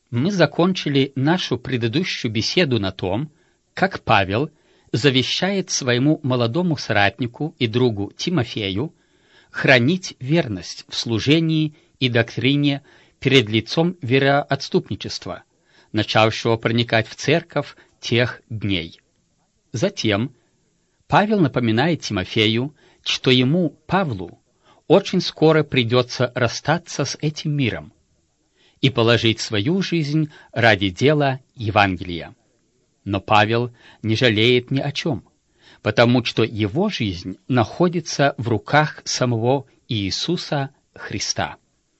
Мы закончили нашу предыдущую беседу на том, как Павел завещает своему молодому соратнику и другу Тимофею хранить верность в служении и доктрине перед лицом вероотступничества, начавшего проникать в церковь тех дней. Затем Павел напоминает Тимофею, что ему, Павлу, очень скоро придется расстаться с этим миром и положить свою жизнь ради дела Евангелия. Но Павел не жалеет ни о чем, потому что его жизнь находится в руках самого Иисуса Христа.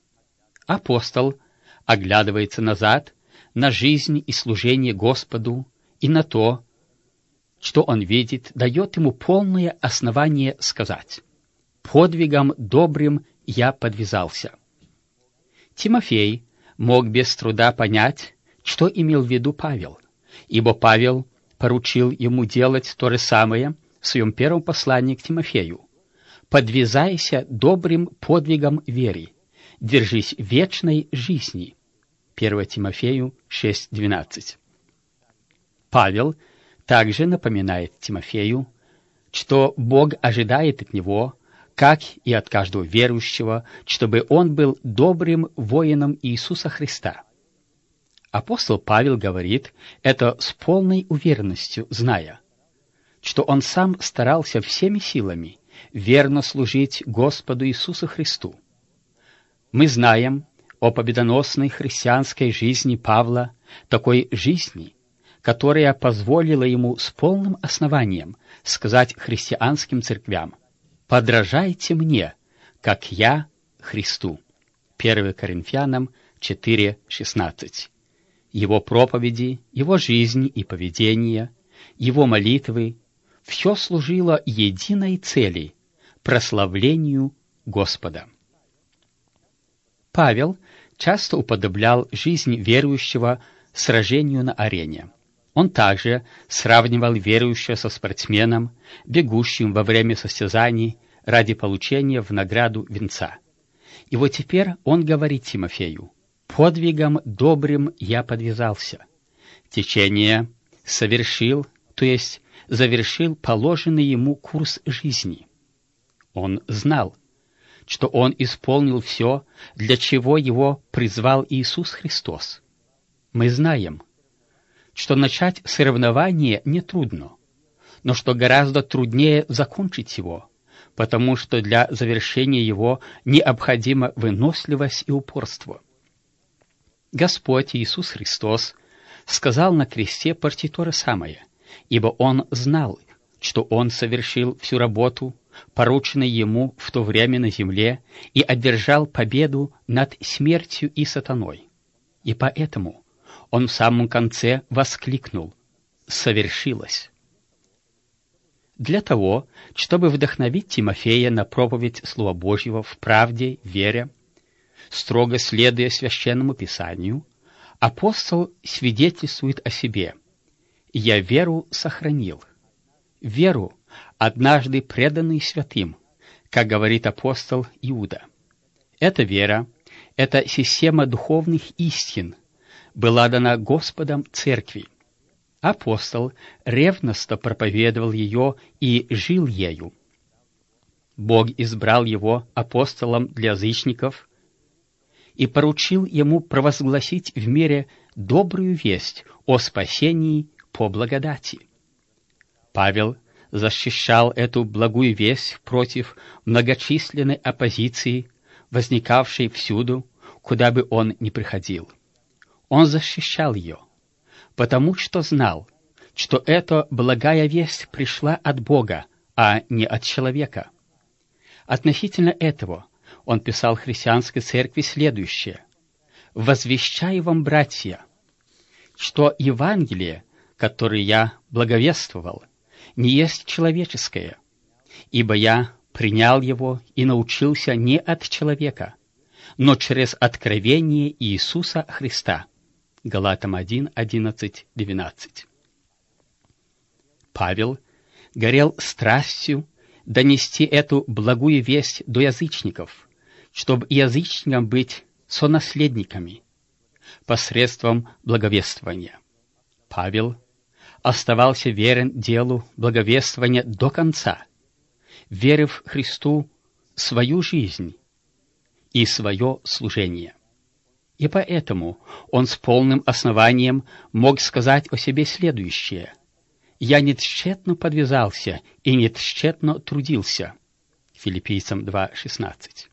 Апостол оглядывается назад на жизнь и служение Господу, и на то, что он видит, дает ему полное основание сказать: «Подвигом добрым я подвязался». Тимофей мог без труда понять, что имел в виду Павел, ибо Павел поручил ему делать то же самое в своем первом послании к Тимофею: «Подвязайся добрым подвигом веры, держись вечной жизни». 1 Тимофею 6:12. Павел также напоминает Тимофею, что Бог ожидает от него, как и от каждого верующего, чтобы он был добрым воином Иисуса Христа. Апостол Павел говорит это с полной уверенностью, зная, что он сам старался всеми силами верно служить Господу Иисусу Христу. Мы знаем о победоносной христианской жизни Павла, такой жизни, которая позволила ему с полным основанием сказать христианским церквям: «Подражайте мне, как я Христу». 1 Коринфянам 4:16. Его проповеди, его жизнь и поведение, его молитвы — все служило единой цели — прославлению Господа. Павел часто уподоблял жизнь верующего сражению на арене. Он также сравнивал верующего со спортсменом, бегущим во время состязаний ради получения в награду венца. И вот теперь он говорит Тимофею: «Подвигом добрым я подвязался. Течение совершил, то есть завершил положенный ему курс жизни». Он знал, что он исполнил все, для чего его призвал Иисус Христос. Мы знаем, что начать соревнование нетрудно, но что гораздо труднее закончить его, потому что для завершения его необходима выносливость и упорство. Господь Иисус Христос сказал на кресте почти то же самое, ибо Он знал, что Он совершил всю работу, порученную Ему в то время на земле, и одержал победу над смертью и сатаной. И поэтому Он в самом конце воскликнул: «Совершилось». Для того, чтобы вдохновить Тимофея на проповедь Слова Божьего в правде, вере, строго следуя Священному Писанию, апостол свидетельствует о себе: «Я веру сохранил». Веру, однажды преданный святым, как говорит апостол Иуда. Эта вера, эта система духовных истин была дана Господом Церкви. Апостол ревностно проповедовал ее и жил ею. Бог избрал его апостолом для язычников и поручил ему провозгласить в мире добрую весть о спасении по благодати. Павел защищал эту благую весть против многочисленной оппозиции, возникавшей всюду, куда бы он ни приходил. Он защищал ее, потому что знал, что эта благая весть пришла от Бога, а не от человека. Относительно этого он писал христианской церкви следующее: «Возвещаю вам, братья, что Евангелие, которое я благовествовал, не есть человеческое, ибо я принял его и научился не от человека, но через откровение Иисуса Христа». Галатам 1:11-12. Павел горел страстью донести эту благую весть до язычников, чтобы язычникам быть сонаследниками, посредством благовествования. Павел оставался верен делу благовествования до конца, верив Христу свою жизнь и свое служение. И поэтому он с полным основанием мог сказать о себе следующее: «Я не тщетно подвязался и не тщетно трудился». Филиппийцам 2:16.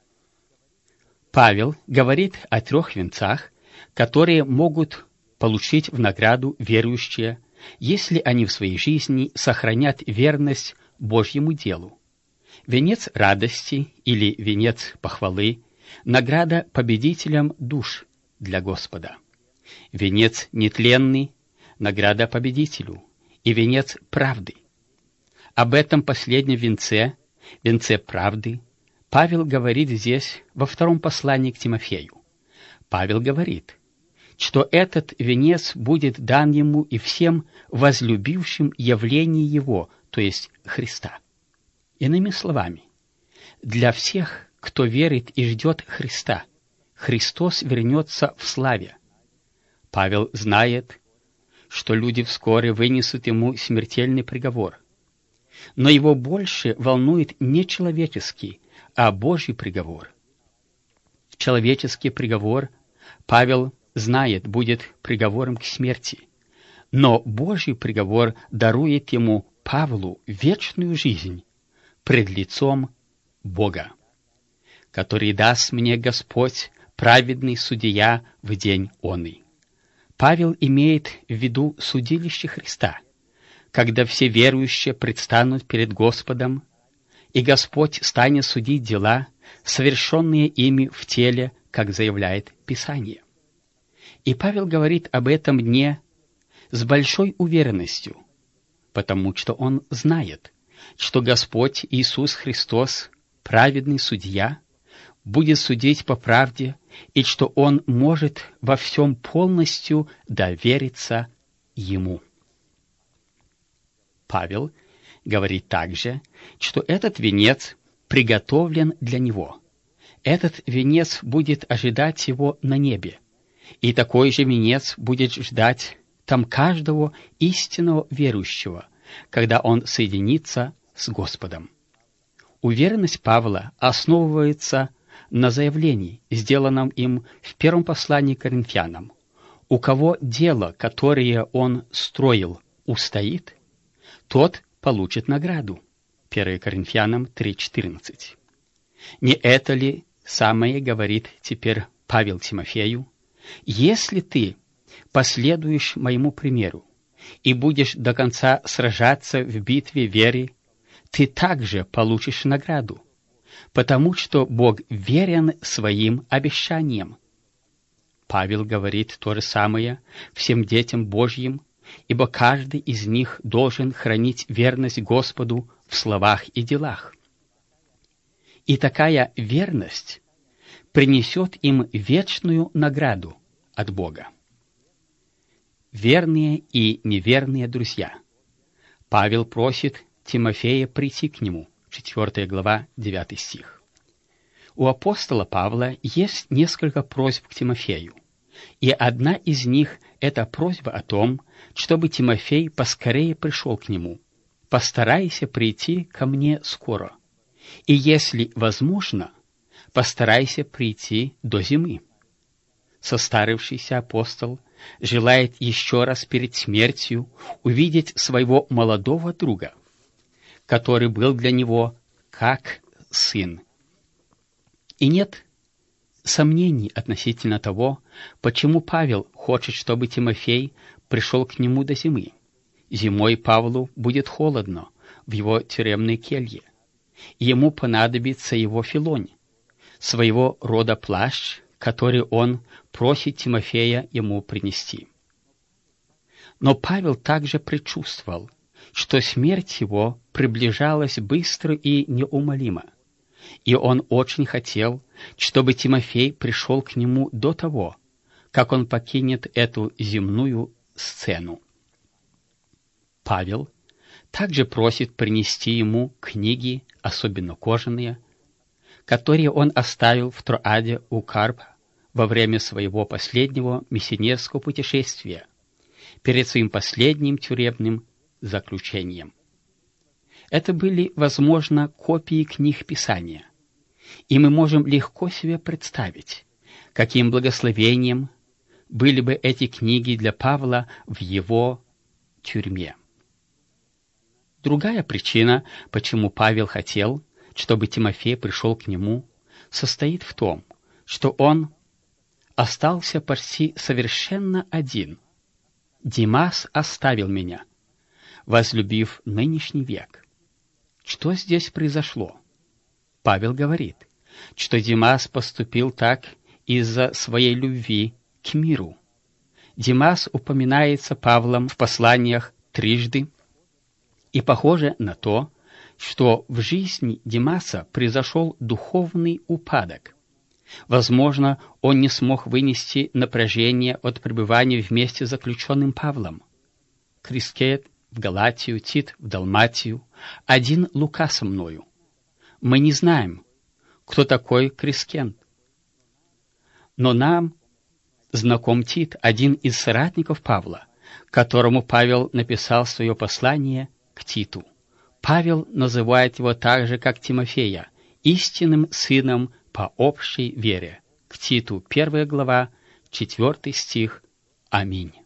Павел говорит о 3 венцах, которые могут получить в награду верующие, если они в своей жизни сохранят верность Божьему делу. Венец радости или венец похвалы — награда победителям душ для Господа. Венец нетленный — награда победителю. И венец правды. Об этом последнем венце, венце правды, Павел говорит здесь во 2 послании к Тимофею. Павел говорит, что этот венец будет дан ему и всем возлюбившим явление его, то есть Христа. Иными словами, для всех, кто верит и ждет Христа, Христос вернется в славе. Павел знает, что люди вскоре вынесут ему смертельный приговор. Но его больше волнует не человеческий, а Божий приговор. Человеческий приговор, Павел знает, будет приговором к смерти. Но Божий приговор дарует ему, Павлу, вечную жизнь пред лицом Бога, который даст мне Господь, праведный судья, в день оный. Павел имеет в виду судилище Христа, когда все верующие предстанут перед Господом, и Господь станет судить дела, совершенные ими в теле, как заявляет Писание. И Павел говорит об этом дне с большой уверенностью, потому что он знает, что Господь Иисус Христос, праведный судья, будет судить по правде, и что он может во всем полностью довериться Ему. Павел говорит также, что этот венец приготовлен для него. Этот венец будет ожидать его на небе, и такой же венец будет ждать там каждого истинного верующего, когда он соединится с Господом. Уверенность Павла основывается на заявлении, сделанном им в 1 послании к Коринфянам. У кого дело, которое он строил, устоит, тот получит награду. 1 Коринфянам 3:14. Не это ли самое говорит теперь Павел Тимофею? Если ты последуешь моему примеру и будешь до конца сражаться в битве веры, ты также получишь награду, потому что Бог верен своим обещаниям. Павел говорит то же самое всем детям Божьим, ибо каждый из них должен хранить верность Господу в словах и делах. И такая верность принесет им вечную награду от Бога. Верные и неверные друзья. Павел просит Тимофея прийти к нему, 4 глава, 9 стих. У апостола Павла есть несколько просьб к Тимофею, и одна из них — это просьба о том, чтобы Тимофей поскорее пришел к нему. «Постарайся прийти ко мне скоро, и, если возможно, постарайся прийти до зимы». Состарившийся апостол желает еще раз перед смертью увидеть своего молодого друга, который был для него как сын. И нет сомнений относительно того, почему Павел хочет, чтобы Тимофей пришел к нему до зимы. Зимой Павлу будет холодно в его тюремной келье, и ему понадобится его филонь, своего рода плащ, который он просит Тимофея ему принести. Но Павел также предчувствовал, что смерть его приближалась быстро и неумолимо, и он очень хотел, чтобы Тимофей пришел к нему до того, как он покинет эту земную сцену. Павел также просит принести ему книги, особенно кожаные, которые он оставил в Троаде у Карпа во время своего последнего миссионерского путешествия, перед своим последним тюремным заключением. Это были, возможно, копии книг Писания, и мы можем легко себе представить, каким благословением были бы эти книги для Павла в его тюрьме. Другая причина, почему Павел хотел, чтобы Тимофей пришел к нему, состоит в том, что он остался почти совершенно один. «Димас оставил меня, возлюбив нынешний век». Что здесь произошло? Павел говорит, что Димас поступил так из-за своей любви к миру. Димас упоминается Павлом в посланиях трижды, и похоже на то, что в жизни Димаса произошел духовный упадок. Возможно, он не смог вынести напряжение от пребывания вместе с заключенным Павлом. Крискет в Галатию, Тит в Далматию, один Лука со мною. Мы не знаем, кто такой Крискент. Но нам знаком Тит, один из соратников Павла, которому Павел написал свое послание к Титу. Павел называет его так же, как Тимофея, истинным сыном по общей вере. К Титу 1 глава, 4 стих. Аминь.